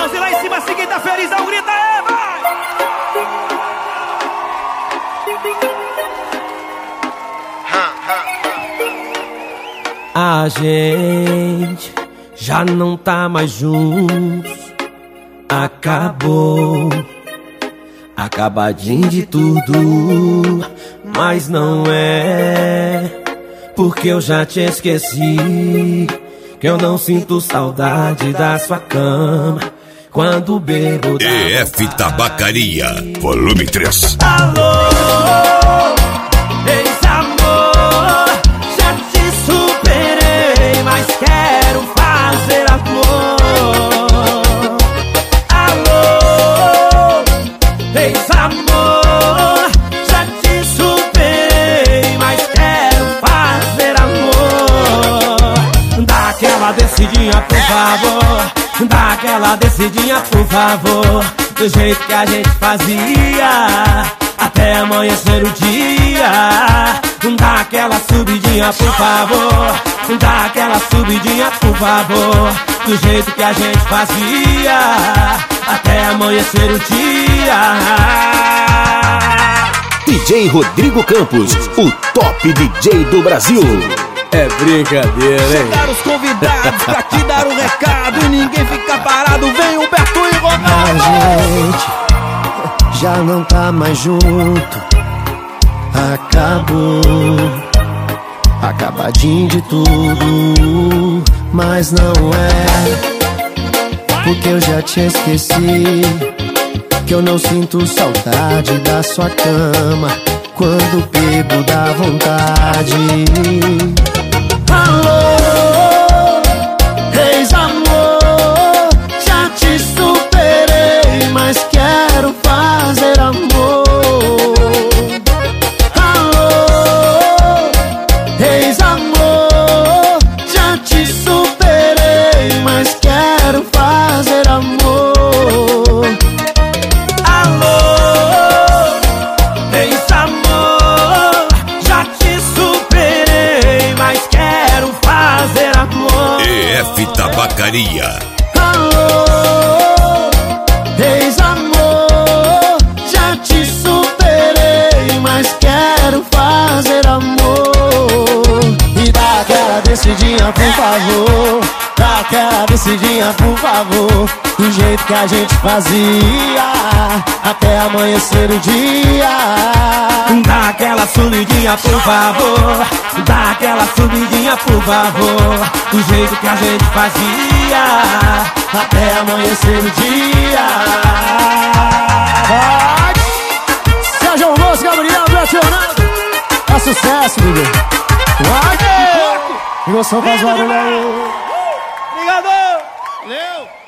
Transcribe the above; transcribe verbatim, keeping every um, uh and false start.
mãozinhas lá em cima, assim quem tá feliz, dá um grito aí, vai! A gente já não tá mais juntos. Acabou, acabadinho de tudo. Mas não é porque eu já te esqueci, que eu não sinto saudade da sua cama quando bebo. E F Tabacaria, volume três. Alô, ex-amor, já te superei, mas quero fazer amor. Alô, ex-amor, já te superei, mas quero fazer amor. Dá aquela descidinha, por favor. Dá aquela descidinha, por favor. Do jeito que a gente fazia, até amanhecer o dia. Dá aquela subidinha, por favor. Dá aquela subidinha, por favor. Do jeito que a gente fazia, até amanhecer o dia. D J Rodrigo Campos, o top D J do Brasil. É brincadeira, hein? Chegaram os convidados pra te dar um recado e ninguém fica parado. Vem Humberto e Ronaldo. A gente já não tá mais junto. Acabou, acabadinho de tudo. Mas não é porque eu já te esqueci, que eu não sinto saudade da sua cama quando bebo dá vontade. Alô, ex-amor, já te superei, mas quero fazer amor. Alô, ex-amor, já te superei, mas quero fazer amor. Alô, ex-amor, já te superei, mas quero fazer amor. E F Tabacaria. Alô, ex-amor, já te superei, mas quero fazer amor. E dá aquela descidinha, por favor. Dá aquela descidinha, por favor. Do jeito que a gente fazia, até amanhecer o dia. Dá aquela subidinha, por favor. Dá aquela subidinha, por favor. Do jeito que a gente fazia, até amanhecer o dia. Vai! Sérgio Alonso, Gabriel, Betionado. É sucesso, bebê. Vai! E você faz barulho aí. Obrigado! Valeu!